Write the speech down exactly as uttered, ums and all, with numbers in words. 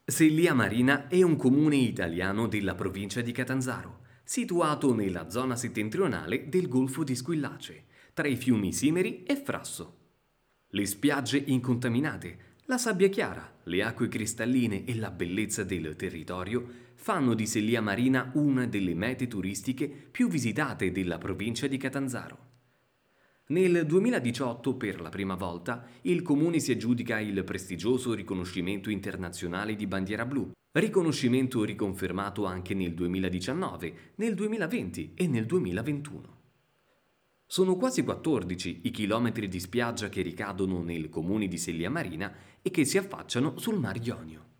Sellia Marina è un comune italiano della provincia di Catanzaro, situato nella zona settentrionale del Golfo di Squillace, tra i fiumi Simeri e Frasso. Le spiagge incontaminate, la sabbia chiara, le acque cristalline e la bellezza del territorio fanno di Sellia Marina una delle mete turistiche più visitate della provincia di Catanzaro. Nel duemiladiciotto, per la prima volta, il comune si aggiudica il prestigioso riconoscimento internazionale di bandiera blu, riconoscimento riconfermato anche nel duemiladiciannove, nel duemilaventi e nel duemilaventuno. Sono quasi quattordici i chilometri di spiaggia che ricadono nel comune di Sellia Marina e che si affacciano sul Mar Ionio.